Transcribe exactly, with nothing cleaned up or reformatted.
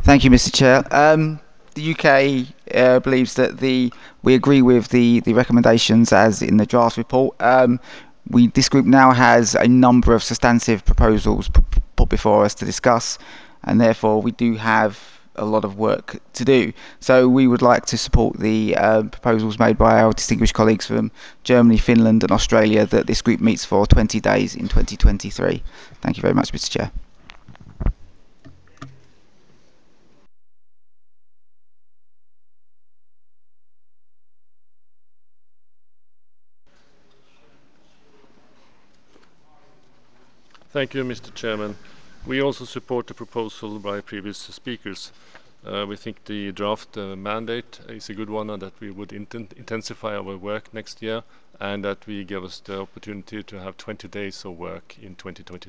Thank you, Mister Chair. Um, the U K uh, believes that the we agree with the, the recommendations as in the draft report. Um, we this group now has a number of substantive proposals p- put before us to discuss, and therefore we do have a lot of work to do. So we would like to support the uh, proposals made by our distinguished colleagues from Germany, Finland, and Australia that this group meets for twenty days in twenty twenty-three. Thank you very much, Mister Chair. Thank you, Mister Chairman. We also support the proposal by previous speakers. Uh, we think the draft uh, mandate is a good one and that we would inten intensify our work next year and that we give us the opportunity to have twenty days of work in twenty twenty.